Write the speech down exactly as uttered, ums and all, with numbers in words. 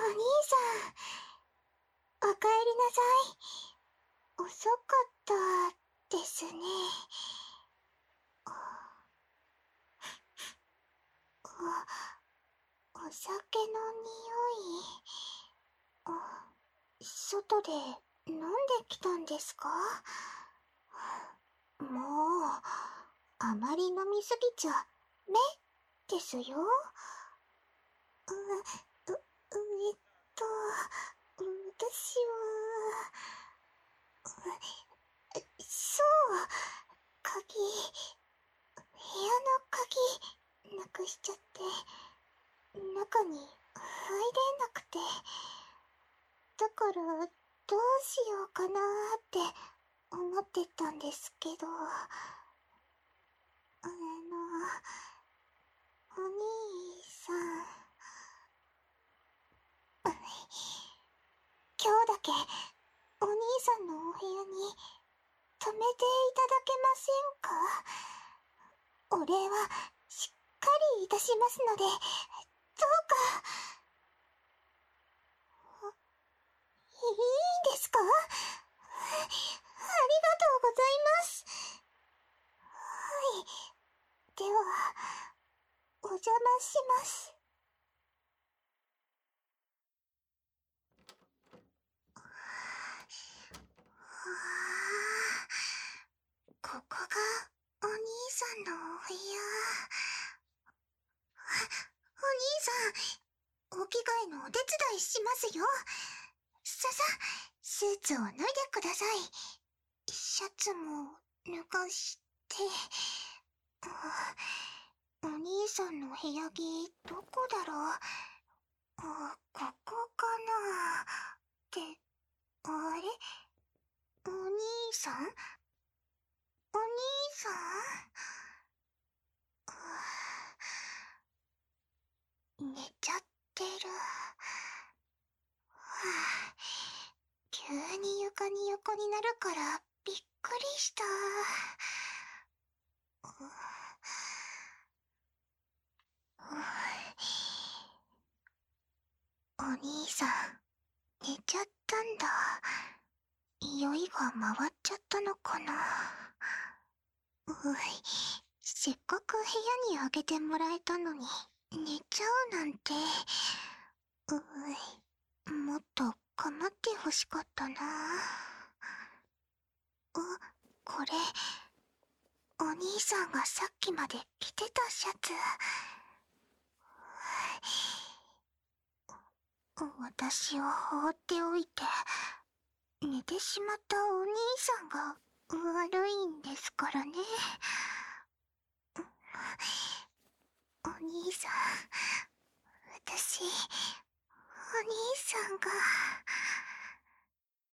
兄さん、おかえりなさい。遅かったですね。お、お酒の匂い。あ、外で飲んできたんですか？もう、あまり飲みすぎちゃ、め、ですよ。う、う、えっと、私は、そう、鍵、部屋の鍵、なくしちゃって、中に入れなくて、だから、どうしようかなーって思ってたんですけど、あの、お兄さん、今日だけ、お兄さんのお部屋に、泊めていただけませんか？お礼は、しっかりいたしますので、どうか。いいんですか？あ、ありがとうございます。はい。では、お邪魔します。ここが、お兄さんのお部屋。お兄さん、お着替えのお手伝いしますよ。ささ、スーツを脱いでください。シャツも脱がして。あ、お兄さんの部屋着、どこだろう。あ、ここかな。って、あれ？お兄さん？お兄さん？寝ちゃってる。はあ、急に床に横になるからびっくりした。お兄さん、寝ちゃったんだ。酔いが回っちゃったのかな。うい、せっかく部屋にあげてもらえたのに、寝ちゃうなんて。うい、もっと構ってほしかったな。あ、これ、お兄さんがさっきまで着てたシャツ。私を放っておいて、寝てしまったお兄さんが悪いんですからね。お兄さん、私、お兄さんが、